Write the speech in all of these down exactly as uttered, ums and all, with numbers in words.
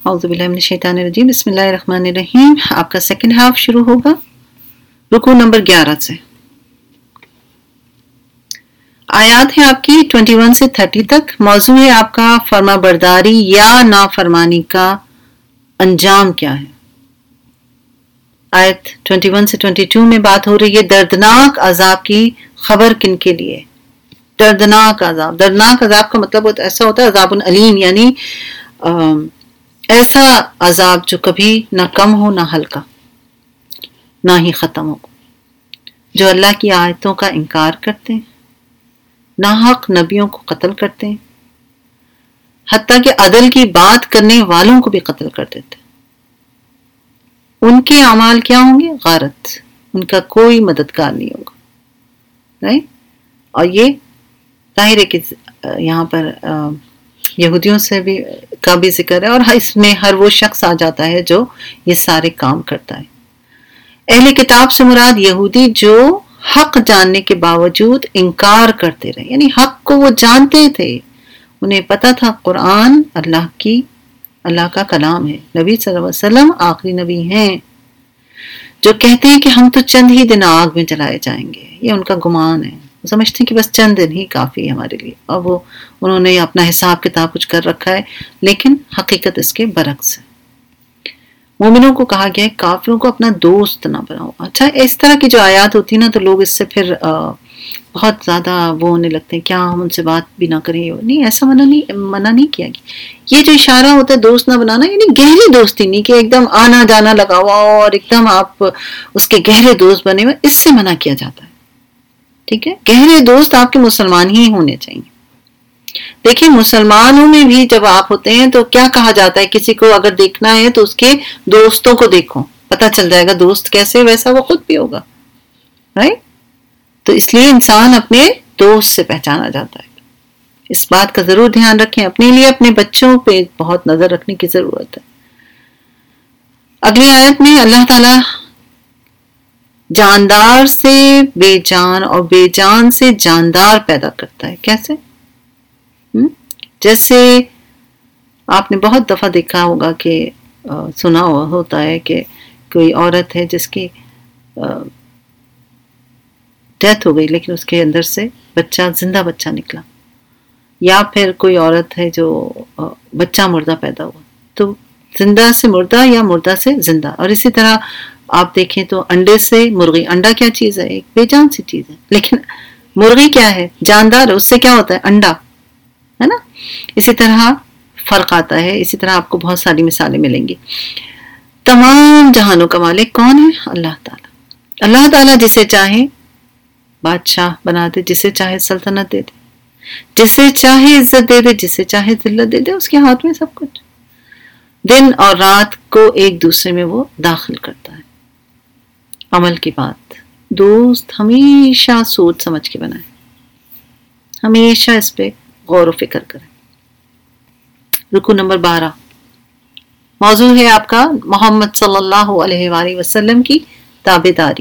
اعوذ باللہ من الشیطان الرجیم، بسم اللہ الرحمن الرحیم۔ آپ کا سیکنڈ ہاف شروع ہوگا رکوع نمبر گیارہ سے۔ آیات ہے آپ کی اکیس سے تیس تک۔ موضوع ہے آپ کا فرما برداری یا نافرمانی کا انجام کیا ہے۔ آیت اکیس سے بائیس میں بات ہو رہی ہے دردناک عذاب کی خبر کن کے لیے۔ دردناک عذاب، دردناک عذاب کا مطلب ایسا ہوتا ہے عذاب علیم، یعنی ایسا عذاب جو کبھی نہ کم ہو نہ ہلکا نہ ہی ختم ہو، جو اللہ کی آیتوں کا انکار کرتے ہیں، ناحق نبیوں کو قتل کرتے ہیں، حتیٰ کہ عدل کی بات کرنے والوں کو بھی قتل کر دیتے ہیں۔ ان کے اعمال کیا ہوں گے؟ غارت، ان کا کوئی مددگار نہیں ہوگا، right؟ اور یہ ظاہر ہے کہ یہاں پر یہودیوں سے بھی کا بھی ذکر ہے، اور اس میں ہر وہ شخص آ جاتا ہے جو یہ سارے کام کرتا ہے۔ اہل کتاب سے مراد یہودی جو حق جاننے کے باوجود انکار کرتے رہے، یعنی حق کو وہ جانتے تھے، انہیں پتہ تھا قرآن اللہ کی اللہ کا کلام ہے، نبی صلی اللہ علیہ وسلم آخری نبی ہیں، جو کہتے ہیں کہ ہم تو چند ہی دن آگ میں جلائے جائیں گے۔ یہ ان کا گمان ہے، سمجھتے ہیں کہ بس چند دن ہی کافی ہے ہمارے لیے، اور وہ انہوں نے اپنا حساب کتاب کچھ کر رکھا ہے، لیکن حقیقت اس کے برعکس ہے۔ مومنوں کو کہا گیا ہے کافروں کو اپنا دوست نہ بناؤ۔ اچھا، اس طرح کی جو آیات ہوتی نا تو لوگ اس سے پھر بہت زیادہ وہ ہونے لگتے ہیں، کیا ہم ان سے بات بھی نہ کریں؟ نہیں، ایسا منع نہیں منع نہیں کیا گیا۔ یہ جو اشارہ ہوتا ہے دوست نہ بنانا، یعنی گہری دوستی نہیں کہ ایک دم آنا جانا لگا ہوا اور ایک دم آپ اس کے گہرے دوست بنے ہوئے، اس سے منع کیا جاتا ہے، ٹھیک ہے؟ گہرے دوست آپ کے مسلمان ہی ہونے چاہیے۔ دیکھیں مسلمانوں میں بھی جب آپ ہوتے ہیں تو کیا کہا جاتا ہے، کسی کو اگر دیکھنا ہے تو اس کے دوستوں کو دیکھو، پتہ چل جائے گا دوست کیسے، ویسا وہ خود بھی ہوگا، رائٹ؟ تو اس لیے انسان اپنے دوست سے پہچانا جاتا ہے۔ اس بات کا ضرور دھیان رکھیں، اپنے لیے اپنے بچوں پہ بہت نظر رکھنے کی ضرورت ہے۔ اگلی آیت میں اللہ تعالیٰ جاندار سے بے جان اور بے جان سے جاندار پیدا کرتا ہے۔ کیسے؟ جیسے آپ نے بہت دفعہ دیکھا ہوگا کہ سنا ہوا ہوتا ہے کہ کوئی عورت ہے جس کی ڈیتھ ہو گئی لیکن اس کے اندر سے بچہ زندہ بچہ نکلا، یا پھر کوئی عورت ہے جو بچہ مردہ پیدا ہوا، تو زندہ سے مردہ یا مردہ سے زندہ۔ اور اسی طرح آپ دیکھیں تو انڈے سے مرغی، انڈا کیا چیز ہے؟ ایک بے جان سی چیز ہے، لیکن مرغی کیا ہے؟ جاندار ہے، اس سے کیا ہوتا ہے؟ انڈا، ہے نا؟ اسی طرح فرق آتا ہے، اسی طرح آپ کو بہت ساری مثالیں ملیں گی۔ تمام جہانوں کا مالک کون ہے؟ اللہ تعالیٰ۔ اللہ تعالیٰ جسے چاہے بادشاہ بنا دے، جسے چاہے سلطنت دے دے، جسے چاہے عزت دے دے، جسے چاہے ذلت دے دے، اس کے ہاتھ میں سب کچھ۔ دن اور رات کو ایک دوسرے میں وہ داخل کرتا ہے۔ عمل کی بات، دوست ہمیشہ سوچ سمجھ کے بنائیں، ہمیشہ اس پہ غور و فکر کریں۔ رکوع نمبر بارہ، موضوع ہے آپ کا محمد صلی اللہ علیہ وآلہ وسلم کی تابعداری۔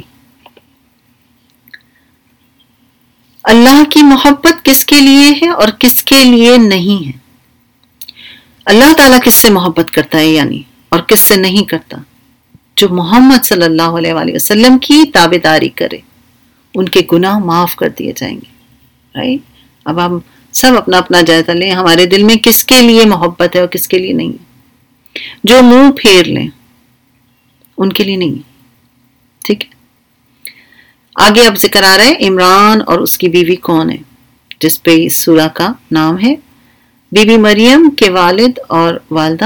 اللہ کی محبت کس کے لیے ہے اور کس کے لیے نہیں ہے؟ اللہ تعالیٰ کس سے محبت کرتا ہے یعنی، اور کس سے نہیں کرتا؟ جو محمد صلی اللہ علیہ وآلہ وسلم کی تابعداری کرے، ان کے گناہ معاف کر دیے جائیں گے، رائٹ؟ اب ہم سب اپنا اپنا جائزہ لیں، ہمارے دل میں کس کے لیے محبت ہے اور کس کے لیے نہیں ہے۔ جو منہ پھیر لیں ان کے لیے نہیں ہے، ٹھیک ہے؟ آگے اب ذکر آ رہا ہے عمران اور اس کی بیوی کون ہے، جس پہ اس سورہ کا نام ہے۔ بی بی مریم کے والد اور والدہ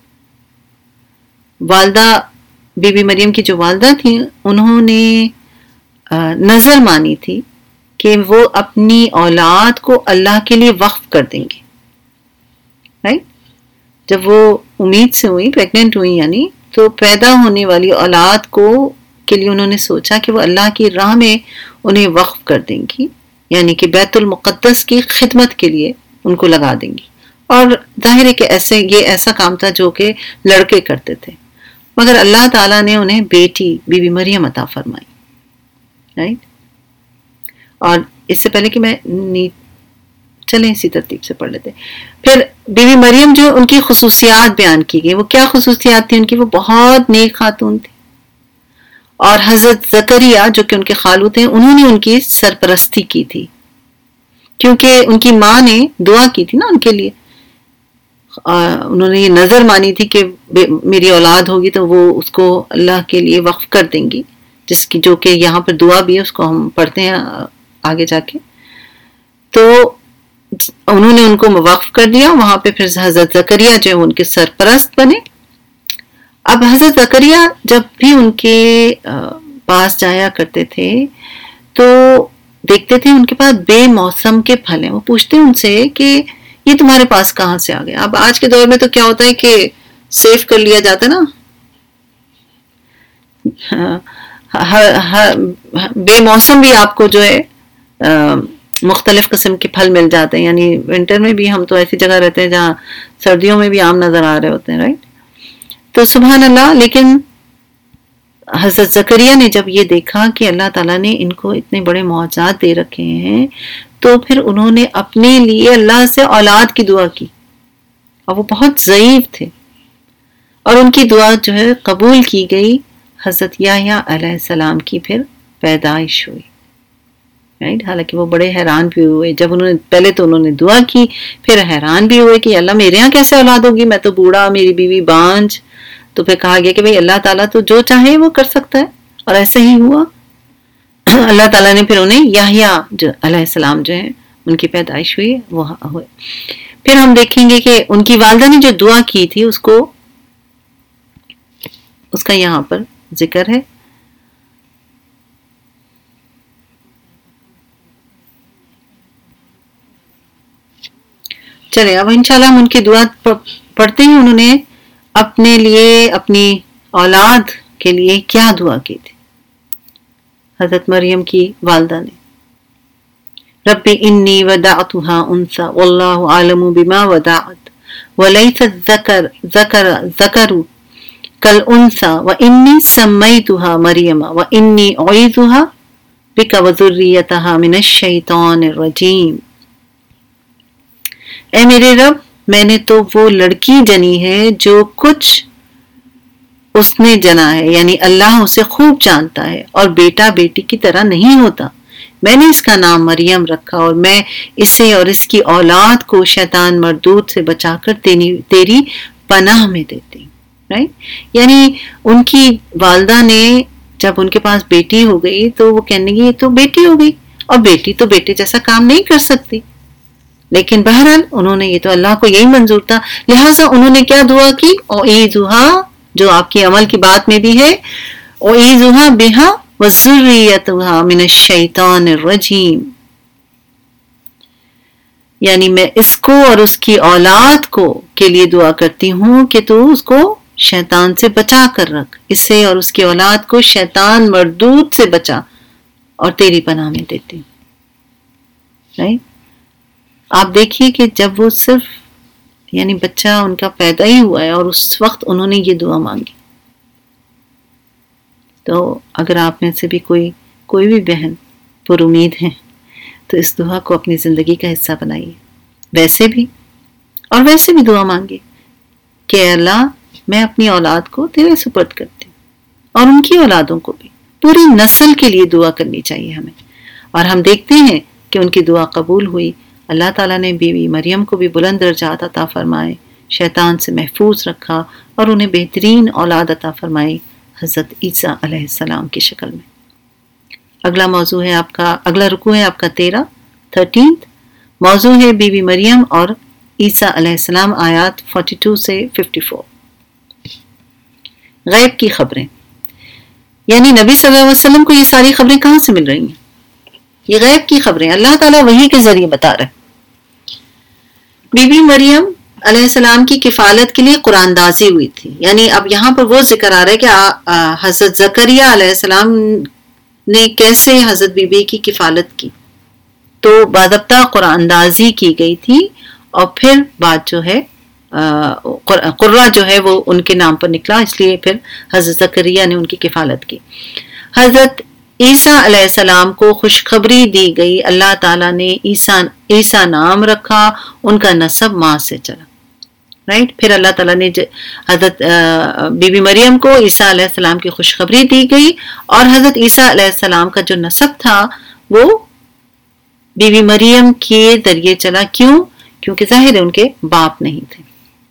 والدہ بی بی مریم کی جو والدہ تھیں، انہوں نے نظر مانی تھی کہ وہ اپنی اولاد کو اللہ کے لیے وقف کر دیں گے، رائٹ؟ جب وہ امید سے ہوئی، پریگننٹ ہوئی یعنی، تو پیدا ہونے والی اولاد کو کے لیے انہوں نے سوچا کہ وہ اللہ کی راہ میں انہیں وقف کر دیں گی، یعنی کہ بیت المقدس کی خدمت کے لیے ان کو لگا دیں گی۔ اور ظاہر ہے کہ ایسے یہ ایسا کام تھا جو کہ لڑکے کرتے تھے، مگر اللہ تعالیٰ نے انہیں بیٹی بی بی مریم عطا فرمائی، رائٹ؟ اور اس سے پہلے کہ میں چلیں اسی ترتیب سے پڑھ لیتے ہیں. پھر بیوی مریم جو ان کی خصوصیات بیان کی گئی. وہ کیا خصوصیات تھی ان کی؟ وہ بہت نیک خاتون تھی. اور حضرت زکریا جو کہ ان کے خالو تھے انہوں نے ان کی سرپرستی کی تھی کیونکہ ان کی ماں نے دعا کی تھی نا ان کے لیے. انہوں نے یہ نظر مانی تھی کہ میری اولاد ہوگی تو وہ اس کو اللہ کے لیے وقف کر دیں گی، جس کی جو کہ یہاں پر دعا بھی ہے، اس کو ہم پڑھتے ہیں آگے جا کے. تو انہوں نے ان کو وقف کر دیا. وہاں پہ پھر حضرت زکریا جو ہے ان کے سرپرست بنے. اب حضرت زکریا جب بھی ان کے پاس جایا کرتے تھے تو دیکھتے تھے ان کے پاس بے موسم کے پھل ہیں. وہ پوچھتے ان سے کہ یہ تمہارے پاس کہاں سے آ گیا؟ اب آج کے دور میں تو کیا ہوتا ہے کہ سیو کر لیا جاتا ہے نا، بے موسم بھی آپ کو جو ہے مختلف قسم کے پھل مل جاتے ہیں. یعنی ونٹر میں بھی ہم تو ایسی جگہ رہتے ہیں جہاں سردیوں میں بھی آم نظر آ رہے ہوتے ہیں، رائٹ؟ تو سبحان اللہ. لیکن حضرت زکریا نے جب یہ دیکھا کہ اللہ تعالیٰ نے ان کو اتنے بڑے معجزات دے رکھے ہیں تو پھر انہوں نے اپنے لیے اللہ سے اولاد کی دعا کی. اور وہ بہت ضعیف تھے اور ان کی دعا جو ہے قبول کی گئی. حضرت یحییٰ علیہ السلام کی پھر پیدائش ہوئی، رائٹ؟ حالانکہ وہ بڑے حیران بھی ہوئے جب انہوں نے پہلے تو انہوں نے دعا کی، پھر حیران بھی ہوئے کہ اللہ میرے ہاں کیسے اولاد ہوگی، میں تو بوڑھا، میری بیوی بانجھ. تو پھر کہا گیا کہ بھئی اللہ تعالیٰ تو جو چاہے وہ کر سکتا ہے، اور ایسے ہی ہوا. اللہ تعالیٰ نے پھر انہیں یحییٰ جو علیہ السلام جو ہیں ان کی پیدائش ہوئی وہ ہوئے. پھر ہم دیکھیں گے کہ ان کی والدہ نے جو دعا کی تھی اس کو اس کا یہاں پر ذکر ہے. چلے اب انشاءاللہ ہم ان کی دعا پڑھتے ہیں. انہوں نے اپنے لیے اپنی اولاد کے لیے کیا دعا کی تھی حضرت مریم کی والدہ نے؟ رب انی وضعتها انثى واللہ عالم بما وضعت وليس الذکر ذکر ذکر کالانثى وانی سمیتها مریم وانی اعیذها بک وذریتها من الشیطان الرجیم. اے میرے رب، میں نے تو وہ لڑکی جنی ہے جو کچھ اس نے جنا ہے، یعنی اللہ اسے خوب جانتا ہے اور بیٹا بیٹی کی طرح نہیں ہوتا. میں نے اس کا نام مریم رکھا اور میں اسے اور اس کی اولاد کو شیطان مردود سے بچا کر تیری, تیری پناہ میں دیتی. رائٹ؟ یعنی ان کی والدہ نے جب ان کے پاس بیٹی ہو گئی تو وہ کہنے گی یہ تو بیٹی ہو گئی، اور بیٹی تو بیٹے جیسا کام نہیں کر سکتی. لیکن بہرحال انہوں نے یہ تو اللہ کو یہی منظور تھا، لہٰذا انہوں نے کیا دعا کی؟ اعیذھا، جو آپ کی عمل کی بات میں بھی ہے، اعیذھا بہا وذریتھا من الشیطان الرجیم. یعنی میں اس کو اور اس کی اولاد کو کے لیے دعا کرتی ہوں کہ تو اس کو شیطان سے بچا کر رکھ، اسے اور اس کی اولاد کو شیطان مردود سے بچا اور تیری پناہ میں دیتی ہوں. right? آپ دیکھیے کہ جب وہ صرف یعنی بچہ ان کا پیدا ہی ہوا ہے اور اس وقت انہوں نے یہ دعا مانگی. تو اگر آپ میں سے بھی کوئی کوئی بھی بہن پر امید ہے تو اس دعا کو اپنی زندگی کا حصہ بنائیے، ویسے بھی اور ویسے بھی دعا مانگے کہ اللہ میں اپنی اولاد کو تیرے سپرد کرتی ہوں، اور ان کی اولادوں کو بھی، پوری نسل کے لیے دعا کرنی چاہیے ہمیں. اور ہم دیکھتے ہیں کہ ان کی دعا قبول ہوئی. اللہ تعالیٰ نے بیوی مریم کو بھی بلند درجات عطا فرمائے، شیطان سے محفوظ رکھا اور انہیں بہترین اولاد عطا فرمائی حضرت عیسیٰ علیہ السلام کی شکل میں. اگلا موضوع ہے آپ کا اگلا رکوع ہے آپ کا تیرہ تھرٹینتھ. موضوع ہے بیوی مریم اور عیسیٰ علیہ السلام، آیات بارہ سے چون. غیب کی خبریں، یعنی نبی صلی اللہ علیہ وسلم کو یہ ساری خبریں کہاں سے مل رہی ہیں؟ یہ غیب کی خبریں اللہ تعالیٰ وحی کے ذریعے بتا رہے ہیں. بی بی مریم علیہ السلام کی کفالت کے لیے قرآن دازی ہوئی تھی. یعنی اب یہاں پر وہ ذکر آ رہا ہے کہ حضرت زکریا علیہ السلام نے کیسے حضرت بی بی کی کفالت کی. تو باضابطہ قرآن دازی کی گئی تھی اور پھر بات جو ہے قرہ جو ہے وہ ان کے نام پر نکلا، اس لیے پھر حضرت زکریا نے ان کی کفالت کی. حضرت عیسیٰ علیہ السلام کو خوشخبری دی گئی، اللہ تعالیٰ نے عیسیٰ عیسیٰ نام رکھا، ان کا نسب ماں سے چلا، رائٹ. پھر اللہ تعالیٰ نے حضرت بی بی مریم کو عیسیٰ علیہ السلام کی خوشخبری دی گئی، اور حضرت عیسیٰ علیہ السلام کا جو نسب تھا وہ بی بی مریم کے ذریعے چلا. کیوں؟ کیونکہ ظاہر ہے ان کے باپ نہیں تھے.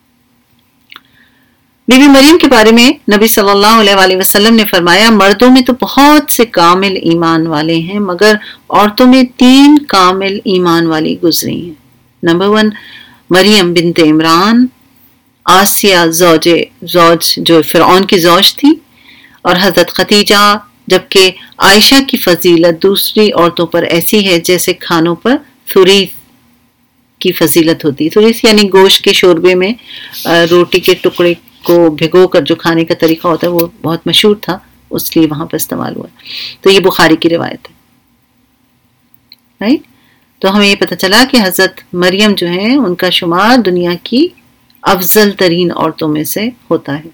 بی بی مریم کے بارے میں نبی صلی اللہ علیہ وآلہ وسلم نے فرمایا، مردوں میں تو بہت سے کامل ایمان والے ہیں، مگر عورتوں میں تین کامل ایمان والی گزری ہیں. نمبر ون، مریم بنت عمران، آسیہ زوج زوج جو فرعون کی زوج تھی، اور حضرت خدیجہ. جبکہ عائشہ کی فضیلت دوسری عورتوں پر ایسی ہے جیسے کھانوں پر ثریث کی فضیلت ہوتی ہے. ثریث یعنی گوشت کے شوربے میں روٹی کے ٹکڑے کو بھگو کر جو کھانے کا طریقہ ہوتا ہے وہ بہت مشہور تھا، اس لیے وہاں پر استعمال ہوا. تو یہ بخاری کی روایت ہے، رائٹ. تو ہمیں یہ پتہ چلا کہ حضرت مریم جو ہیں ان کا شمار دنیا کی افضل ترین عورتوں میں سے ہوتا ہے.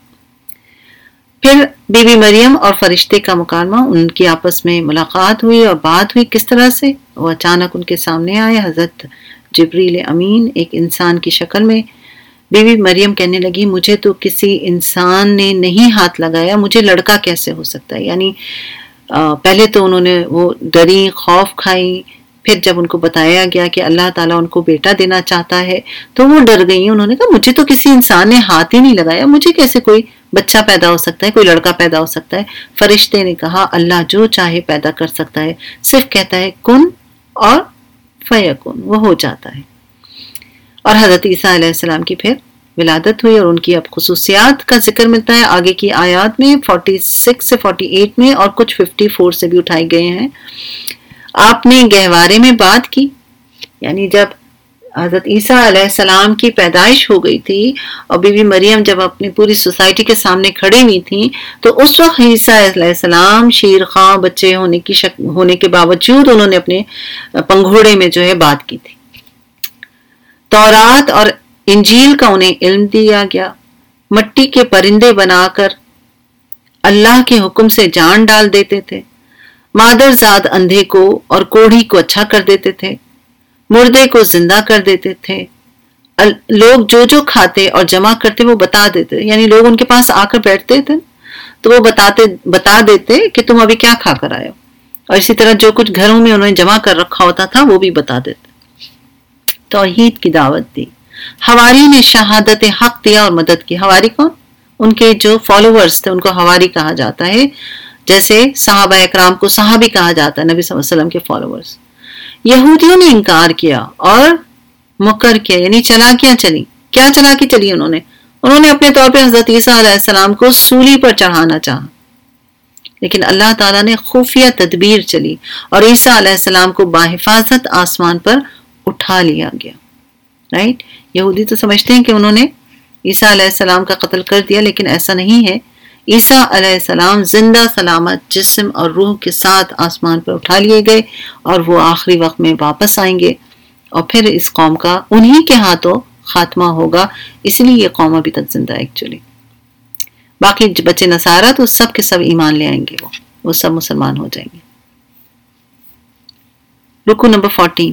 پھر بی بی مریم اور فرشتے کا مکالمہ، ان کی آپس میں ملاقات ہوئی اور بات ہوئی. کس طرح سے؟ وہ اچانک ان کے سامنے آئے، حضرت جبریل امین ایک انسان کی شکل میں. بی بی مریم کہنے لگی، مجھے تو کسی انسان نے نہیں ہاتھ لگایا، مجھے لڑکا کیسے ہو سکتا ہے؟ یعنی پہلے تو انہوں نے وہ ڈری، خوف کھائی. پھر جب ان کو بتایا گیا کہ اللہ تعالیٰ ان کو بیٹا دینا چاہتا ہے تو وہ ڈر گئی. انہوں نے کہا، مجھے تو کسی انسان نے ہاتھ ہی نہیں لگایا، مجھے کیسے کوئی بچہ پیدا ہو سکتا ہے، کوئی لڑکا پیدا ہو سکتا ہے؟ فرشتے نے کہا، اللہ جو چاہے پیدا کر سکتا ہے، صرف کہتا ہے کن اور فیکن، وہ ہو جاتا ہے. اور حضرت عیسیٰ علیہ السلام کی پھر ولادت ہوئی، اور ان کی اب خصوصیات کا ذکر ملتا ہے آگے کی آیات میں چھیالیس سے اڑتالیس میں، اور کچھ چون سے بھی اٹھائے گئے ہیں. آپ نے گہوارے میں بات کی، یعنی جب حضرت عیسیٰ علیہ السلام کی پیدائش ہو گئی تھی اور بی بی مریم جب اپنی پوری سوسائٹی کے سامنے کھڑی ہوئی تھیں، تو اس وقت عیسیٰ علیہ السلام شیر خواہ بچے ہونے کی شک ہونے کے باوجود انہوں نے اپنے پنگھوڑے میں جو ہے بات کی تھی. تورات اور انجیل کا انہیں علم دیا گیا. مٹی کے پرندے بنا کر اللہ کے حکم سے جان ڈال دیتے تھے. مادر زاد اندھے کو اور کوڑھی کو اچھا کر دیتے تھے. مردے کو زندہ کر دیتے تھے. لوگ جو جو کھاتے اور جمع کرتے وہ بتا دیتے، یعنی لوگ ان کے پاس آ کر بیٹھتے تھے تو وہ بتاتے بتا دیتے کہ تم ابھی کیا کھا کر آئے ہو، اور اسی طرح جو کچھ گھروں میں انہوں نے جمع کر رکھا ہوتا تھا وہ بھی بتا دیتے. توحید کی دعوت دی. حواری نے شہادت حق دیا اور مدد کی. حواری کون؟ ان کے جو فالوورز تھے ان کو حواری کہا جاتا ہے، جیسے صحابہ اکرام کو صحابی کہا جاتا ہے، نبی صلی اللہ علیہ وسلم کے فالوورز. یہودیوں نے انکار کیا اور مکر کیا، یعنی چلاکیاں چلی. کیا چلاکی چلی انہوں نے؟ انہوں نے اپنے طور پہ حضرت عیسیٰ علیہ السلام کو سولی پر چڑھانا چاہا، لیکن اللہ تعالیٰ نے خفیہ تدبیر چلی اور عیسیٰ علیہ السلام کو باحفاظت آسمان پر اٹھا لیا گیا. رائٹ. یہودی تو سمجھتے ہیں کہ انہوں نے عیسیٰ علیہ السلام کا قتل کر دیا، لیکن ایسا نہیں ہے. عیسیٰ علیہ السلام زندہ سلامت جسم اور روح کے ساتھ آسمان پر اٹھا لیے گئے، اور وہ آخری وقت میں واپس آئیں گے، اور پھر اس قوم کا انہی کے ہاتھوں خاتمہ ہوگا. اس لیے یہ قوم ابھی تک زندہ ہے ایکچولی. باقی بچے نصارہ تو سب کے سب ایمان لے آئیں گے، وہ وہ سب مسلمان ہو جائیں گے. رکو نمبر فورٹین،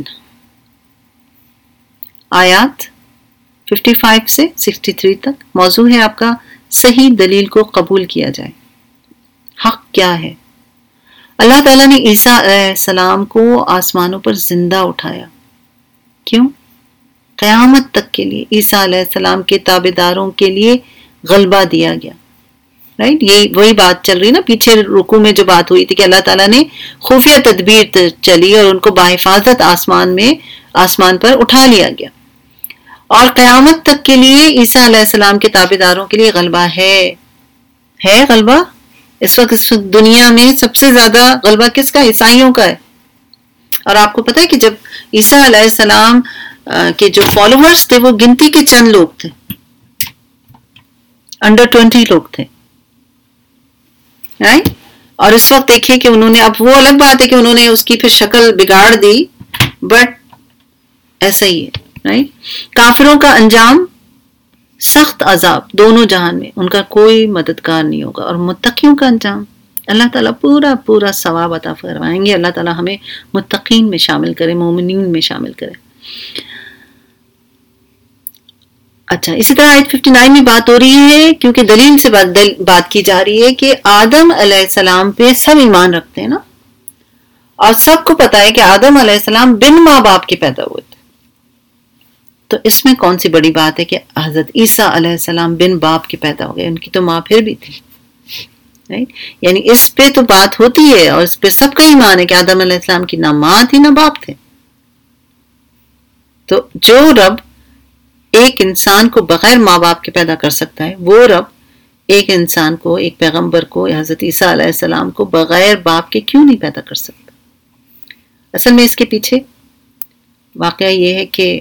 آیات پچپن سے ترسٹھ تک. موضوع ہے آپ کا صحیح دلیل کو قبول کیا جائے. حق کیا ہے؟ اللہ تعالیٰ نے عیسیٰ علیہ السلام کو آسمانوں پر زندہ اٹھایا. کیوں؟ قیامت تک کے لیے عیسیٰ علیہ السلام کے تابعداروں کے لیے غلبہ دیا گیا. رائٹ. یہ وہی بات چل رہی نا پیچھے رکوع میں جو بات ہوئی تھی کہ اللہ تعالیٰ نے خفیہ تدبیر چلی اور ان کو باحفاظت آسمان میں آسمان پر اٹھا لیا گیا، اور قیامت تک کے لیے عیسیٰ علیہ السلام کے تابعداروں کے لیے غلبہ ہے. ہے غلبہ. اس وقت اس دنیا میں سب سے زیادہ غلبہ کس کا؟ عیسائیوں کا ہے. اور آپ کو پتہ ہے کہ جب عیسیٰ علیہ السلام کے جو فالوورز تھے وہ گنتی کے چند لوگ تھے، انڈر ٹوینٹی لوگ تھے. رائٹ. اور اس وقت دیکھیے کہ انہوں نے، اب وہ الگ بات ہے کہ انہوں نے اس کی پھر شکل بگاڑ دی، بٹ ایسا ہی ہے. رائٹ. کافروں کا انجام سخت عذاب دونوں جہان میں، ان کا کوئی مددگار نہیں ہوگا. اور متقیوں کا انجام اللہ تعالیٰ پورا پورا ثواب عطا فرمائیں گے. اللہ تعالیٰ ہمیں متقین میں شامل کرے، مومنین میں شامل کرے. اچھا، اسی طرح آیت ففٹی نائن میں بات ہو رہی ہے، کیونکہ دلیل سے بات, دل بات کی جا رہی ہے کہ آدم علیہ السلام پہ سب ایمان رکھتے ہیں نا، اور سب کو پتا ہے کہ آدم علیہ السلام بن ماں باپ کے پیدا ہوئے تھے. تو اس میں کون سی بڑی بات ہے کہ حضرت عیسیٰ علیہ السلام بن باپ کے پیدا ہو گئے، ان کی تو ماں پھر بھی تھی. یعنی اس پہ تو بات ہوتی ہے، اور اس پہ سب کا ایمان ہے کہ آدم علیہ السلام کی نہ ماں تھی نہ باپ تھے. تو جو رب ایک انسان کو بغیر ماں باپ کے پیدا کر سکتا ہے، وہ رب ایک انسان کو، ایک پیغمبر کو، حضرت عیسیٰ علیہ السلام کو بغیر باپ کے کیوں نہیں پیدا کر سکتا؟ اصل میں اس کے پیچھے واقعہ یہ ہے کہ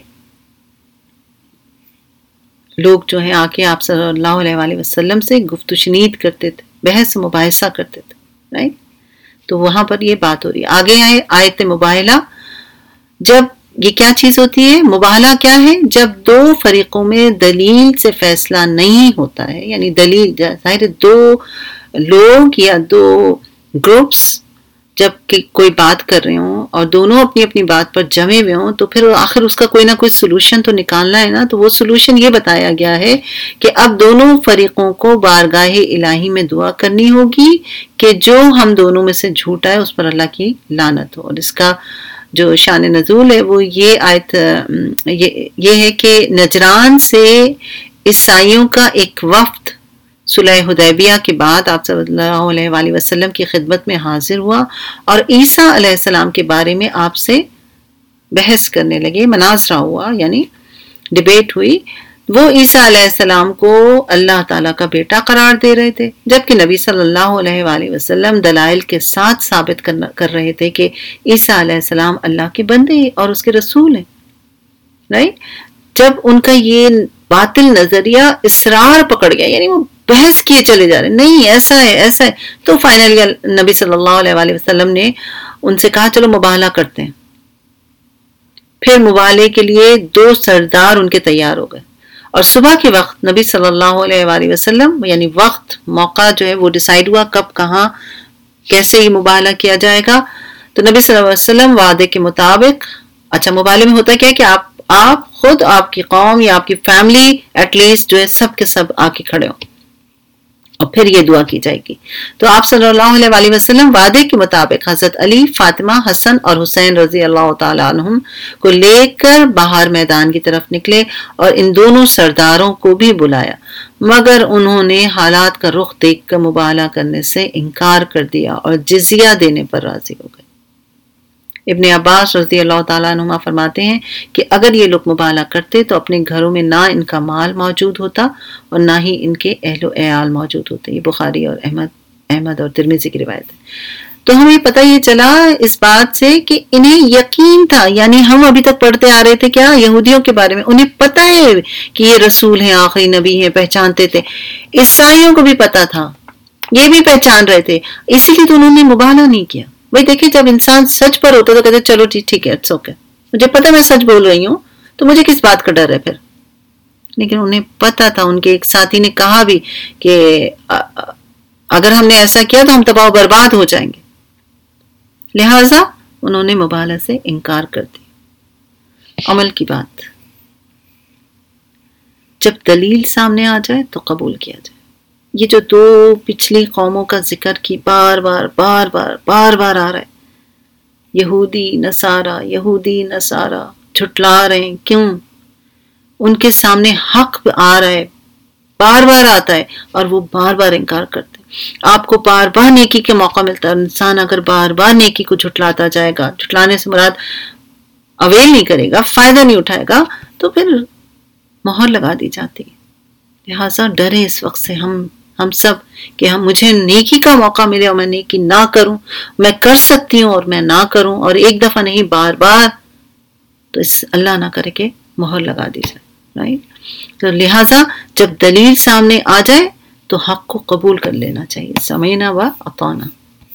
لوگ جو ہیں آ کے آپ صلی اللہ علیہ وآلہ وسلم سے گفت و شنید کرتے تھے، بحث مباحثہ کرتے تھے، رائٹ؟ تو وہاں پر یہ بات ہو رہی ہے. آگے آئے آیت مباہلہ. جب یہ کیا چیز ہوتی ہے؟ مباہلہ کیا ہے؟ جب دو فریقوں میں دلیل سے فیصلہ نہیں ہوتا ہے، یعنی دلیل ظاہر دو لوگ یا دو گروپس جب کہ کوئی بات کر رہے ہوں اور دونوں اپنی اپنی بات پر جمے ہوئے ہوں، تو پھر آخر اس کا کوئی نہ کوئی سلوشن تو نکالنا ہے نا. تو وہ سلوشن یہ بتایا گیا ہے کہ اب دونوں فریقوں کو بارگاہ الہی میں دعا کرنی ہوگی کہ جو ہم دونوں میں سے جھوٹا ہے اس پر اللہ کی لعنت ہو. اور اس کا جو شان نزول ہے وہ یہ آیت یہ ہے کہ نجران سے عیسائیوں کا ایک وفد صلح حدیبیہ کے بعد آپ صلی اللہ علیہ وآلہ وسلم کی خدمت میں حاضر ہوا اور عیسیٰ علیہ السلام کے بارے میں آپ سے بحث کرنے لگے، مناظرہ ہوا، یعنی ڈیبیٹ ہوئی. وہ عیسیٰ علیہ السلام کو اللہ تعالیٰ کا بیٹا قرار دے رہے تھے، جبکہ نبی صلی اللہ علیہ وآلہ وسلم دلائل کے ساتھ ثابت کر رہے تھے کہ عیسیٰ علیہ السلام اللہ کے بندے اور اس کے رسول ہیں. رائٹ؟ جب ان کا یہ باطل نظریہ اصرار پکڑ گیا، یعنی وہ بحث کیے چلے جا رہے، نہیں ایسا ہے ایسا ہے، تو فائنلی نبی صلی اللہ علیہ وآلہ وسلم نے ان سے کہا چلو مباہلہ کرتے ہیں. پھر مباہلے کے لیے دو سردار ان کے تیار ہو گئے، اور صبح کے وقت نبی صلی اللہ علیہ وآلہ وسلم، یعنی وقت موقع جو ہے وہ ڈیسائیڈ ہوا کب کہاں کیسے یہ مباہلہ کیا جائے گا. تو نبی صلی اللہ علیہ وسلم وعدے کے مطابق، اچھا مباہلے میں ہوتا کیا ہے کہ آپ آپ خود، آپ کی قوم یا آپ کی فیملی ایٹ لیسٹ جو ہے سب کے سب آ کے کھڑے ہوں اور پھر یہ دعا کی جائے گی. تو آپ صلی اللہ علیہ وآلہ وسلم وعدے کے مطابق حضرت علی، فاطمہ، حسن اور حسین رضی اللہ تعالیٰ عنہم کو لے کر باہر میدان کی طرف نکلے اور ان دونوں سرداروں کو بھی بلایا، مگر انہوں نے حالات کا رخ دیکھ کر مباہلہ کرنے سے انکار کر دیا اور جزیہ دینے پر راضی ہو گئے. ابن عباس رضی اللہ تعالیٰ عنہما فرماتے ہیں کہ اگر یہ لوگ مباہلہ کرتے تو اپنے گھروں میں نہ ان کا مال موجود ہوتا اور نہ ہی ان کے اہل و عیال موجود ہوتے. یہ بخاری اور احمد احمد اور ترمذی کی روایت ہے. تو ہمیں پتہ یہ چلا اس بات سے کہ انہیں یقین تھا، یعنی ہم ابھی تک پڑھتے آ رہے تھے کیا یہودیوں کے بارے میں، انہیں پتہ ہے کہ یہ رسول ہیں، آخری نبی ہیں، پہچانتے تھے. عیسائیوں کو بھی پتہ تھا، یہ بھی پہچان رہے تھے، اسی لیے تو انہوں نے مباہلہ نہیں کیا. بھائی دیکھیں جب انسان سچ پر ہوتا تو کہتے چلو ٹھیک ٹھیک ہے، اٹس اوکے، مجھے پتہ میں سچ بول رہی ہوں تو مجھے کس بات کا ڈر ہے پھر. لیکن انہیں پتہ تھا، ان کے ایک ساتھی نے کہا بھی کہ اگر ہم نے ایسا کیا تو ہم تباہ و برباد ہو جائیں گے، لہٰذا انہوں نے مباہلہ سے انکار کر دیا. عمل کی بات، جب دلیل سامنے آ جائے تو قبول کیا جائے. یہ جو دو پچھلی قوموں کا ذکر کی بار بار بار بار بار بار آ رہا ہے، یہودی نصارہ یہودی نصارہ جھٹلا رہے ہیں، کیوں؟ ان کے سامنے حق آ رہا ہے، بار بار آتا ہے اور وہ بار بار انکار کرتے ہیں. آپ کو بار بار نیکی کے موقع ملتا ہے. انسان اگر بار بار نیکی کو جھٹلاتا جائے گا، جھٹلانے سے مراد اویل نہیں کرے گا، فائدہ نہیں اٹھائے گا، تو پھر مہر لگا دی جاتی ہے. لہٰذا ڈرے اس وقت سے ہم ہم سب کہ ہم مجھے نیکی کا موقع ملے اور میں نیکی نہ کروں. میں کر سکتی ہوں اور میں نہ کروں، اور ایک دفعہ نہیں بار بار، تو اس اللہ نہ کرے کہ مہر لگا دی جائے. رائٹ؟ تو لہٰذا جب دلیل سامنے آ جائے تو حق کو قبول کر لینا چاہیے. سمعنا و اطعنا.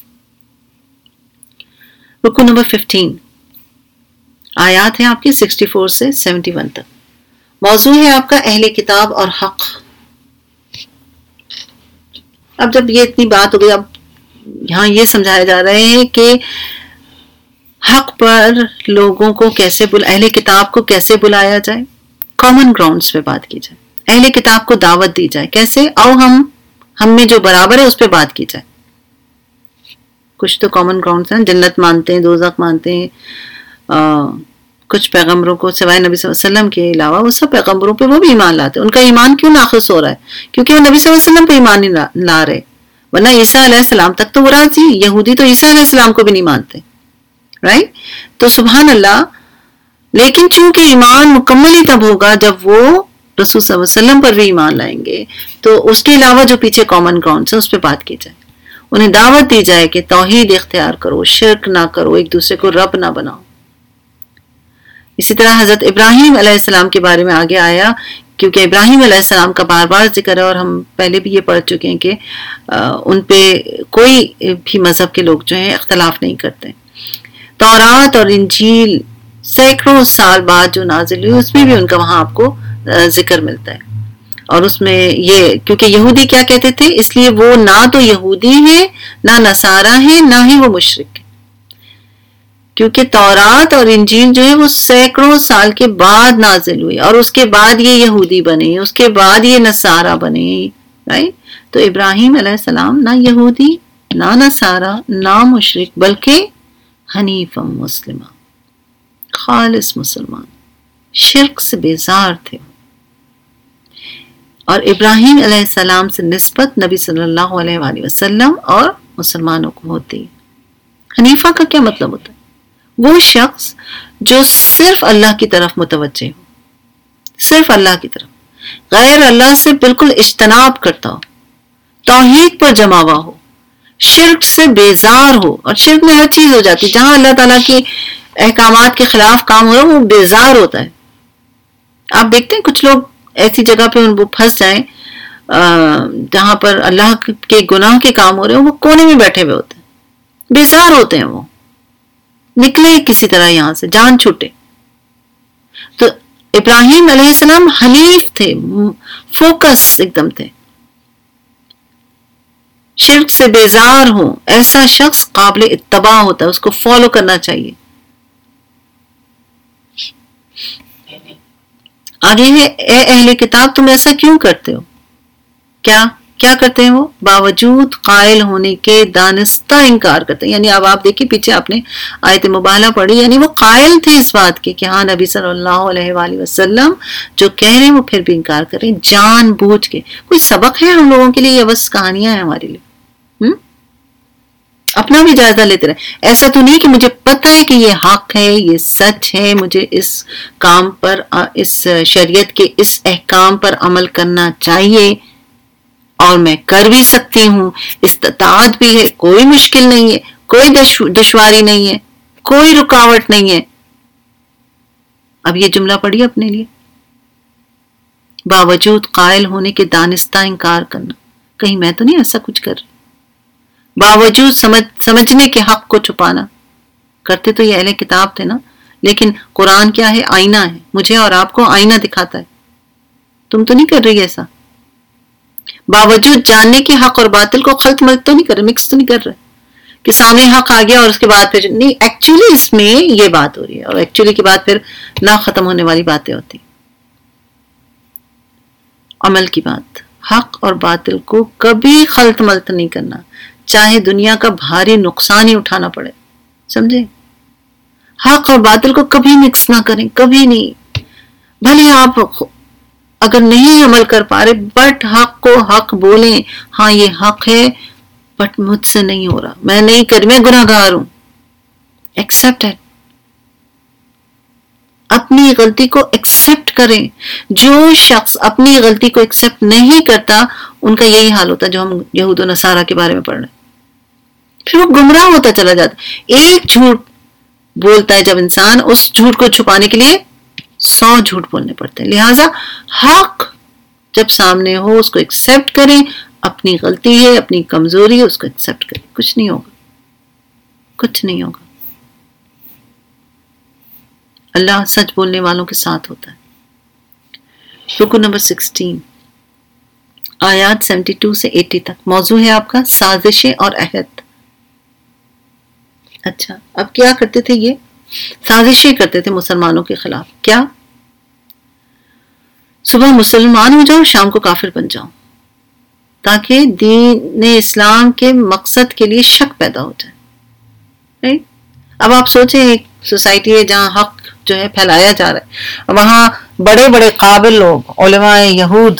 رکو نمبر ففٹین، آیات ہیں آپ کی سکسٹی فور سے سیونٹی ون تک. موضوع ہے آپ کا اہل کتاب اور حق. اب جب یہ اتنی بات ہو گئی، اب یہاں یہ سمجھایا جا رہا ہے کہ حق پر لوگوں کو کیسے بلا اہل کتاب کو کیسے بلایا جائے، کامن گراؤنڈز پہ بات کی جائے، اہل کتاب کو دعوت دی جائے، کیسے آؤ ہم ہم میں جو برابر ہے اس پہ بات کی جائے. کچھ تو کامن گراؤنڈز ہیں، جنت مانتے ہیں، دوزخ مانتے ہیں، آ, کچھ پیغمبروں کو سوائے نبی صلی اللہ علیہ وسلم کے علاوہ وہ سب پیغمبروں پہ وہ بھی ایمان لاتے ہیں. ان کا ایمان کیوں ناقص ہو رہا ہے؟ کیونکہ وہ نبی صلی اللہ علیہ وسلم پہ ایمان نہیں لا رہے، ورنہ عیسیٰ علیہ السلام تک تو وہ راضی. یہودی تو عیسیٰ علیہ السلام کو بھی نہیں مانتے، رائٹ؟ تو سبحان اللہ. لیکن چونکہ ایمان مکمل ہی تب ہوگا جب وہ رسول صلی اللہ علیہ وسلم پر بھی ایمان لائیں گے، تو اس کے علاوہ جو پیچھے کامن گراؤنڈ ہے اس پہ بات کی جائے، انہیں دعوت دی جائے کہ توحید اختیار کرو، شرک نہ کرو، ایک دوسرے کو رب نہ بناؤ. اسی طرح حضرت ابراہیم علیہ السلام کے بارے میں آگے آیا، کیونکہ ابراہیم علیہ السلام کا بار بار ذکر ہے، اور ہم پہلے بھی یہ پڑھ چکے ہیں کہ ان پہ کوئی بھی مذہب کے لوگ جو ہیں اختلاف نہیں کرتے. تورات اور انجیل سینکڑوں سال بعد جو نازل ہوئی، اس میں بھی ان کا وہاں آپ کو ذکر ملتا ہے. اور اس میں یہ کیونکہ یہودی کیا کہتے تھے، اس لیے وہ نہ تو یہودی ہیں، نہ نصارہ ہیں، نہ ہی وہ مشرک ہیں، کیونکہ تورات اور انجیل جو ہے وہ سینکڑوں سال کے بعد نازل ہوئی، اور اس کے بعد یہ یہودی بنے، اس کے بعد یہ نصارہ بنے، رائٹ؟ تو ابراہیم علیہ السلام نہ یہودی، نہ نصارہ، نہ مشرک، بلکہ حنیف مسلمہ، خالص مسلمان، شرک سے بیزار تھے. اور ابراہیم علیہ السلام سے نسبت نبی صلی اللہ علیہ وآلہ وسلم اور مسلمانوں کو ہوتی ہے. حنیفہ کا کیا مطلب ہوتا ہے؟ وہ شخص جو صرف اللہ کی طرف متوجہ ہو، صرف اللہ کی طرف، غیر اللہ سے بالکل اجتناب کرتا ہو، توحید پر جمع ہوا ہو، شرک سے بیزار ہو. اور شرک میں ہر چیز ہو جاتی ہے، جہاں اللہ تعالیٰ کے احکامات کے خلاف کام ہو رہا ہے وہ بیزار ہوتا ہے. آپ دیکھتے ہیں کچھ لوگ ایسی جگہ پہ وہ پھنس جائیں جہاں پر اللہ کے گناہ کے کام ہو رہے ہیں، وہ کونے میں بیٹھے ہوئے ہوتے ہیں، بیزار ہوتے ہیں، وہ نکلے کسی طرح یہاں سے، جان چھوٹے. تو ابراہیم علیہ السلام حنیف تھے، فوکس ایک دم تھے، شرک سے بیزار ہوں. ایسا شخص قابل اتباع ہوتا ہے، اس کو فالو کرنا چاہیے. آگے ہے، اے اہل کتاب تم ایسا کیوں کرتے ہو؟ کیا کیا کرتے ہیں وہ؟ باوجود قائل ہونے کے دانستہ انکار کرتے ہیں. یعنی اب آپ دیکھیں پیچھے آپ نے آیت مبالغہ پڑھی، یعنی وہ قائل تھے اس بات کے کہ ہاں نبی صلی اللہ علیہ وآلہ وسلم جو کہہ رہے ہیں وہ پھر بھی انکار کر رہے ہیں جان بوجھ کے. کوئی سبق ہے ہم لوگوں کے لیے یا بس کہانیاں ہیں ہمارے لیے؟ ہم اپنا بھی جائزہ لیتے رہے. ایسا تو نہیں کہ مجھے پتہ ہے کہ یہ حق ہے، یہ سچ ہے، مجھے اس کام پر، اس شریعت کے اس احکام پر عمل کرنا چاہیے اور میں کر بھی سکتی ہوں، استطاعت بھی ہے، کوئی مشکل نہیں ہے، کوئی دشواری نہیں ہے، کوئی رکاوٹ نہیں ہے. اب یہ جملہ پڑھیے اپنے لیے، باوجود قائل ہونے کے دانستہ انکار کرنا. کہیں میں تو نہیں ایسا کچھ کر رہی؟ باوجود سمجھ سمجھنے کے حق کو چھپانا. کرتے تو یہ اہل کتاب تھے نا، لیکن قرآن کیا ہے؟ آئینہ ہے، مجھے اور آپ کو آئینہ دکھاتا ہے. تم تو نہیں کر رہی ایسا. باوجود جاننے کے حق اور باطل کو خلط ملط تو نہیں کر رہے، مکس تو نہیں کر رہے کہ سامنے حق آ گیا اور اس کے بعد پھر نہیں. ایکچولی اس میں یہ بات ہو رہی ہے، اور ایکچولی کے بعد پھر نہ ختم ہونے والی باتیں ہوتی. عمل کی بات، حق اور باطل کو کبھی خلط ملط نہیں کرنا، چاہے دنیا کا بھاری نقصان ہی اٹھانا پڑے. سمجھے؟ حق اور باطل کو کبھی مکس نہ کریں، کبھی نہیں. بھلے آپ اگر نہیں عمل کر پا رہے بٹ حق کو حق بولیں، ہاں یہ حق ہے بٹ مجھ سے نہیں ہو رہا، میں نہیں کر، میں گناہ گار ہوں. ایکسپٹ ہے، اپنی غلطی کو ایکسپٹ کریں. جو شخص اپنی غلطی کو ایکسپٹ نہیں کرتا ان کا یہی حال ہوتا ہے جو ہم یہود و نصارہ کے بارے میں پڑھ رہے ہیں. پھر وہ گمراہ ہوتا چلا جاتا. ایک جھوٹ بولتا ہے جب انسان، اس جھوٹ کو چھپانے کے لیے سو جھوٹ بولنے پڑتے ہیں. لہٰذا حق جب سامنے ہو اس کو ایکسپٹ کریں، اپنی غلطی ہے، اپنی کمزوری ہے، اس کو ایکسپٹ کریں. کچھ نہیں ہوگا، کچھ نہیں ہوگا. اللہ سچ بولنے والوں کے ساتھ ہوتا ہے. رکو نمبر سکسٹین، آیات سیونٹی ٹو سے ایٹی تک موضوع ہے آپ کا سازشیں اور عہد. اچھا اب کیا کرتے تھے؟ یہ سازشیں کرتے تھے مسلمانوں کے خلاف. کیا؟ صبح مسلمان ہو جاؤ، شام کو کافر بن جاؤ، تاکہ دین اسلام کے مقصد کے لیے شک پیدا ہو جائے. right? اب آپ سوچیں ایک سوسائٹی ہے جہاں حق جو ہے پھیلایا جا رہا ہے، وہاں بڑے بڑے قابل لوگ، علماء یہود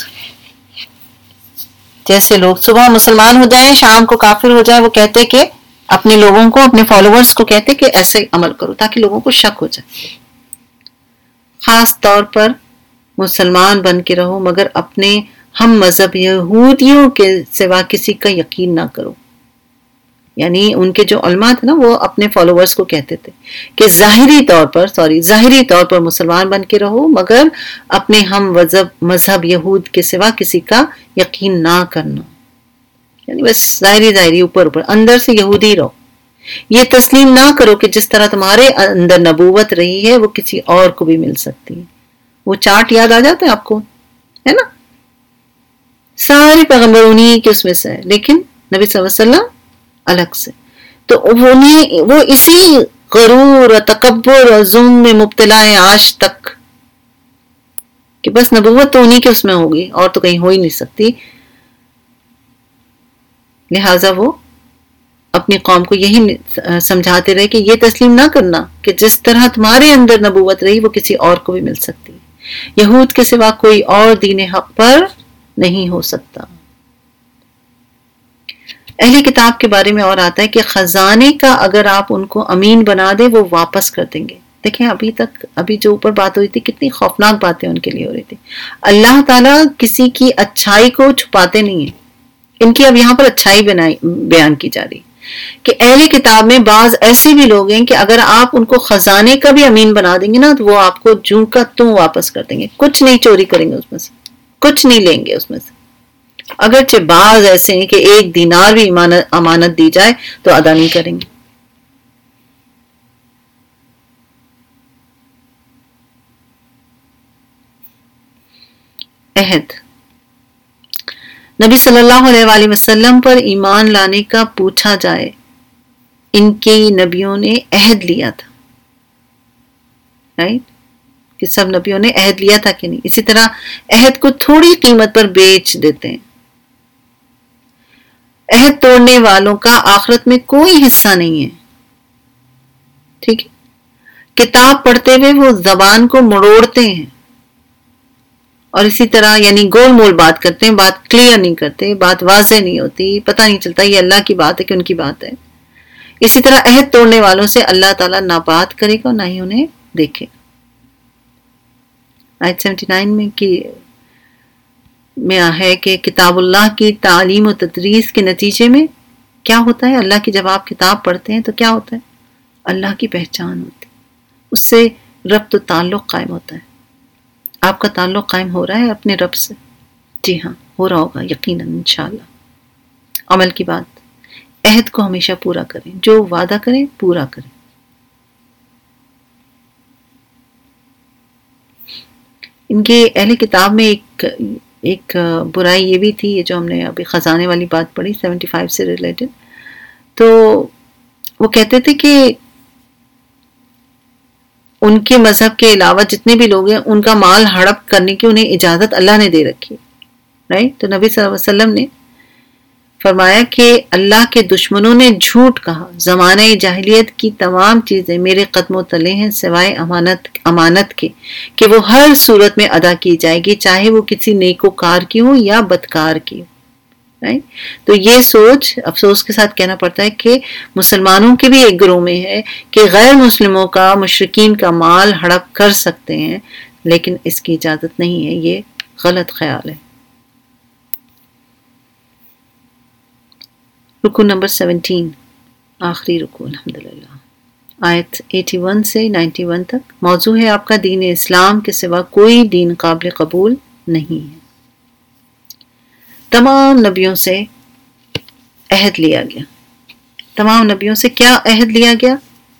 جیسے لوگ صبح مسلمان ہو جائیں، شام کو کافر ہو جائے، وہ کہتے کہ اپنے لوگوں کو، اپنے فالوورز کو کہتے کہ ایسے عمل کرو تاکہ لوگوں کو شک ہو جائے. خاص طور پر مسلمان بن کے رہو مگر اپنے ہم مذہب یہودیوں کے سوا کسی کا یقین نہ کرو. یعنی ان کے جو علماء تھے نا، وہ اپنے فالوورز کو کہتے تھے کہ ظاہری طور پر سوری ظاہری طور پر مسلمان بن کے رہو مگر اپنے ہم مذہب مذہب یہود کے سوا کسی کا یقین نہ کرنا. یعنی بس ظاہری ظاہری اوپر اوپر، اندر سے یہودی رہو. یہ تسلیم نہ کرو کہ جس طرح تمہارے اندر نبوت رہی ہے وہ کسی اور کو بھی مل سکتی ہے. وہ چارٹ یاد آ جاتا ہے آپ کو، ہے نا؟ سارے پیغمبر انہی کے اس میں سے ہے، لیکن نبی صلی اللہ علیہ وسلم الگ سے. تو انہیں وہ اسی غرور اور تکبر اور ظلم میں مبتلا ہے آج تک کہ بس نبوت تو انہی کے اس میں ہوگی اور تو کہیں ہو ہی نہیں سکتی. لہٰذا وہ اپنی قوم کو یہی سمجھاتے رہے کہ یہ تسلیم نہ کرنا کہ جس طرح تمہارے اندر نبوت رہی وہ کسی اور کو بھی مل سکتی ہے. یہود کے سوا کوئی اور دین حق پر نہیں ہو سکتا. اہل کتاب کے بارے میں اور آتا ہے کہ خزانے کا اگر آپ ان کو امین بنا دیں وہ واپس کر دیں گے. دیکھیں ابھی تک ابھی جو اوپر بات ہوئی تھی کتنی خوفناک باتیں ان کے لیے ہو رہی تھی. اللہ تعالیٰ کسی کی اچھائی کو چھپاتے نہیں ہیں. ان کی اب یہاں پر اچھائی بنائی بیان کی جا رہی کہ اہل کتاب میں بعض ایسے بھی لوگ ہیں کہ اگر آپ ان کو خزانے کا بھی امین بنا دیں گے نا تو وہ آپ کو جوں کا توں واپس کر دیں گے. کچھ نہیں چوری کریں گے اس میں سے، کچھ نہیں لیں گے اس میں سے. اگرچہ بعض ایسے ہیں کہ ایک دینار بھی امانت دی جائے تو ادا نہیں کریں گے. عہد. نبی صلی اللہ علیہ وآلہ وسلم پر ایمان لانے کا پوچھا جائے، ان کے نبیوں نے عہد لیا تھا، رائٹ؟ کہ سب نبیوں نے عہد لیا تھا کہ نہیں. اسی طرح عہد کو تھوڑی قیمت پر بیچ دیتے ہیں. عہد توڑنے والوں کا آخرت میں کوئی حصہ نہیں ہے. ٹھیک ہے؟ کتاب پڑھتے ہوئے وہ زبان کو مڑوڑتے ہیں اور اسی طرح یعنی گول مول بات کرتے ہیں، بات کلیئر نہیں کرتے، بات واضح نہیں ہوتی، پتہ نہیں چلتا یہ اللہ کی بات ہے کہ ان کی بات ہے. اسی طرح عہد توڑنے والوں سے اللہ تعالیٰ نہ بات کرے گا نہ ہی انہیں دیکھے گا. آیت سیونٹی نائن میں کی میں ہے کہ کتاب اللہ کی تعلیم و تدریس کے نتیجے میں کیا ہوتا ہے؟ اللہ کی جب آپ کتاب پڑھتے ہیں تو کیا ہوتا ہے؟ اللہ کی پہچان ہوتی ہے، اس سے ربط و تعلق قائم ہوتا ہے. آپ کا تعلق قائم ہو رہا ہے اپنے رب سے؟ جی ہاں ہو رہا ہوگا یقیناً انشاءاللہ. عمل کی بات، عہد کو ہمیشہ پورا کریں، جو وعدہ کریں پورا کریں. ان کے اہل کتاب میں ایک ایک برائی یہ بھی تھی، یہ جو ہم نے ابھی خزانے والی بات پڑھی سیونٹی فائیو سے ریلیٹڈ، تو وہ کہتے تھے کہ ان کے مذہب کے علاوہ جتنے بھی لوگ ہیں ان کا مال ہڑپ کرنے کی انہیں اجازت اللہ نے دے رکھی، رائٹ؟ تو نبی صلی اللہ علیہ وسلم نے فرمایا کہ اللہ کے دشمنوں نے جھوٹ کہا، زمانہ جاہلیت کی تمام چیزیں میرے قدموں تلے ہیں سوائے امانت امانت کے کہ وہ ہر صورت میں ادا کی جائے گی، چاہے وہ کسی نیکوکار کی ہو یا بدکار کی ہو. Right? تو یہ سوچ افسوس کے ساتھ کہنا پڑتا ہے کہ مسلمانوں کے بھی ایک گروہ میں ہے کہ غیر مسلموں کا، مشرکین کا مال ہڑپ کر سکتے ہیں لیکن اس کی اجازت نہیں ہے. یہ غلط خیال ہے. رکو نمبر سیونٹین، آخری رکو الحمدللہ، آیت اٹھاسی سے اکیاسی تک. موضوع ہے آپ کا دین اسلام کے سوا کوئی دین قابل قبول نہیں ہے. تمام نبیوں سے عہد لیا گیا. تمام نبیوں سے کیا عہد لیا گیا؟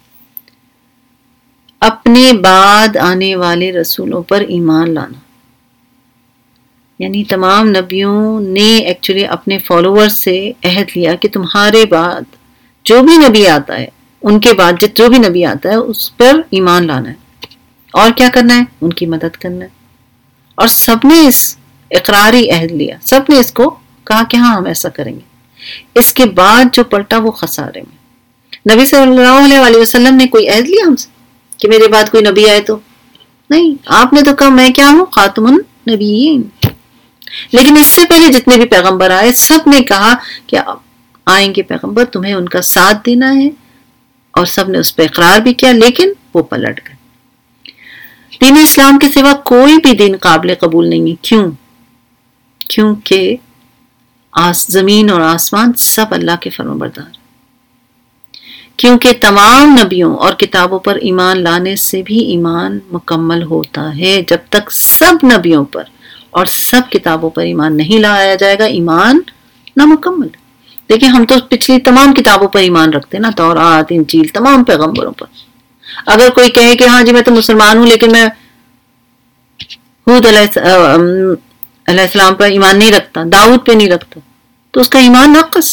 اپنے بعد آنے والے رسولوں پر ایمان لانا. یعنی تمام نبیوں نے ایکچولی اپنے فالوور سے عہد لیا کہ تمہارے بعد جو بھی نبی آتا ہے ان کے بعد جو بھی نبی آتا ہے اس پر ایمان لانا ہے، اور کیا کرنا ہے؟ ان کی مدد کرنا ہے. اور سب نے اس اقراری عہد لیا، سب نے اس کو کہا کہ ہاں ہم ایسا کریں گے. اس کے بعد جو پلٹا وہ خسارے میں. نبی صلی اللہ علیہ وسلم نے کوئی عہد لیا ہم سے کہ میرے بعد کوئی نبی آئے تو نہیں. آپ نے تو کہا میں کیا ہوں؟ خاتم النبیین. لیکن اس سے پہلے جتنے بھی پیغمبر آئے سب نے کہا کہ آئیں گے پیغمبر، تمہیں ان کا ساتھ دینا ہے، اور سب نے اس پہ اقرار بھی کیا، لیکن وہ پلٹ گئے. دین اسلام کے سوا کوئی بھی دین قابل قبول نہیں ہے. کیوں؟ کیونکہ آس زمین اور آسمان سب اللہ کے فرمانبردار. کیونکہ تمام نبیوں اور کتابوں پر ایمان لانے سے بھی ایمان مکمل ہوتا ہے. جب تک سب نبیوں پر اور سب کتابوں پر ایمان نہیں لایا جائے گا ایمان نامکمل. دیکھیں ہم تو پچھلی تمام کتابوں پر ایمان رکھتے ہیں نا، تورات، انجیل، تمام پیغمبروں پر. اگر کوئی کہے کہ ہاں جی میں تو مسلمان ہوں لیکن میں ہود علیہ علیہ السلام پر ایمان نہیں رکھتا، داؤد پہ نہیں رکھتا، تو اس کا ایمان ناقص.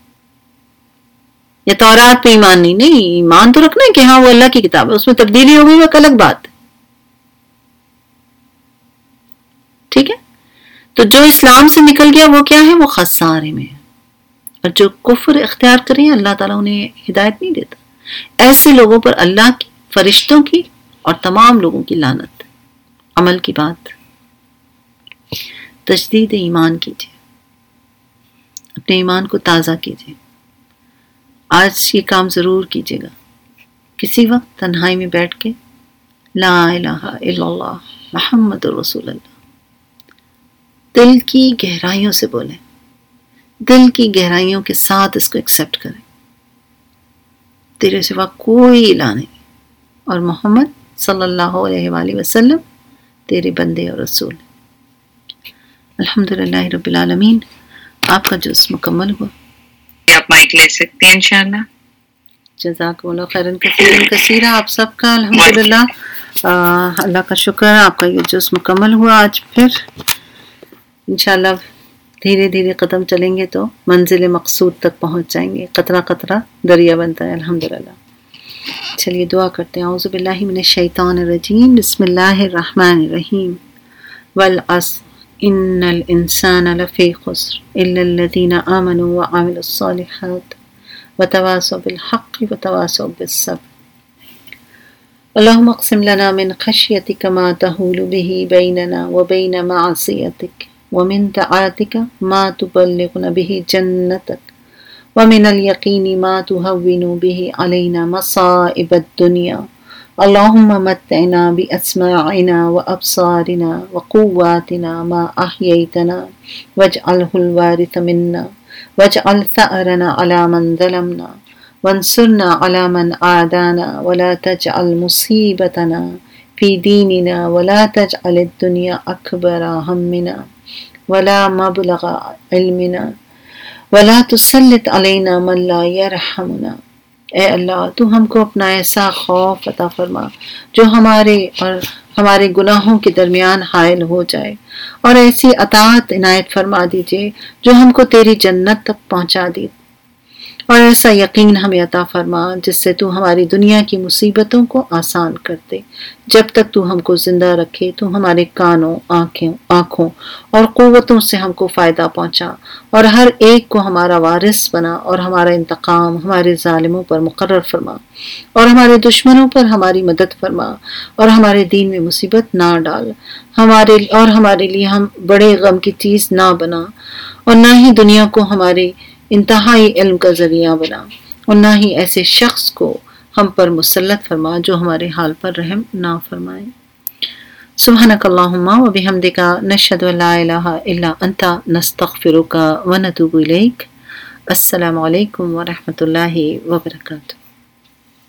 یا تورات پہ ایمان نہیں نہیں ایمان تو رکھنا ہے کہ ہاں وہ اللہ کی کتاب ہے، اس میں تبدیلی ہو گئی وہ ایک الگ بات ہے. ٹھیک ہے؟ تو جو اسلام سے نکل گیا وہ کیا ہے؟ وہ خسارے میں ہے. اور جو کفر اختیار کریں اللہ تعالیٰ انہیں ہدایت نہیں دیتا. ایسے لوگوں پر اللہ کی، فرشتوں کی اور تمام لوگوں کی لعنت. عمل کی بات، تجدید ایمان کیجیے، اپنے ایمان کو تازہ کیجیے. آج یہ کام ضرور کیجیے گا. کسی وقت تنہائی میں بیٹھ کے لا الہ الا اللہ محمد رسول اللہ دل کی گہرائیوں سے بولیں، دل کی گہرائیوں کے ساتھ اس کو ایکسیپٹ کریں. تیرے سوا کوئی الہ نہیں اور محمد صلی اللہ علیہ وآلہ وسلم تیرے بندے اور رسول. الحمدللہ رب العالمین. آپ کا جز مکمل ہوا. آپ مائک لے سکتے ہیں انشاءاللہ. جزاکم اللہ خیرن کثیرن کثیرا. آپ سب کا الحمدللہ اللہ کا شکر ہے، آپ کا یہ جز مکمل ہوا. آج پھر انشاءاللہ دھیرے دھیرے قدم چلیں گے تو منزل مقصود تک پہنچ جائیں گے. قطرہ قطرہ دریا بنتا ہے الحمدللہ. چلیے دعا کرتے ہیں. اعوذ باللہ من الشیطان الرجیم، بسم اللہ الرحمن الرحیم. والعصر ان الانسان لفی خسر الا الذین آمنوا وعملوا الصالحات وتواصوا بالحق وتواصوا بالصبر. اللهم اقسم لنا من خشيتك ما تحول به بيننا وبين معصيتك، ومن طاعتك ما تبلغنا به جنتك، ومن اليقين ما تهون به علينا مصائب الدنيا. اللهم متعنا بأسماعنا وأبصارنا وقواتنا ما أحييتنا، واجعله الوارث منا، واجعل ثأرنا على من ظلمنا، وانصرنا على من عادانا، ولا تجعل مصيبتنا في ديننا، ولا تجعل الدنيا أكبر همنا ولا مبلغ علمنا، ولا تسلط علينا من لا يرحمنا. اے اللہ تو ہم کو اپنا ایسا خوف عطا فرما جو ہمارے اور ہمارے گناہوں کے درمیان حائل ہو جائے، اور ایسی اطاعت عنایت فرما دیجئے جو ہم کو تیری جنت تک پہنچا دی، اور ایسا یقین ہمیں عطا فرما جس سے تو ہماری دنیا کی مصیبتوں کو آسان کر دے. جب تک تو ہم کو زندہ رکھے تو ہمارے کانوں، آنکھوں آنکھوں اور قوتوں سے ہم کو فائدہ پہنچا، اور ہر ایک کو ہمارا وارث بنا، اور ہمارا انتقام ہمارے ظالموں پر مقرر فرما، اور ہمارے دشمنوں پر ہماری مدد فرما، اور ہمارے دین میں مصیبت نہ ڈال، ہمارے اور ہمارے لیے ہم بڑے غم کی چیز نہ بنا، اور نہ ہی دنیا کو ہمارے انتہائی علم کا ذریعہ بنا، اور نہ ہی ایسے شخص کو ہم پر مسلط فرما جو ہمارے حال پر رحم نہ فرمائے. سبحانک اللہم و بحمدک نشہد ان لا الہ الا انت نستغفرک و نتوب الیک. السلام علیکم ورحمۃ اللہ وبرکاتہ.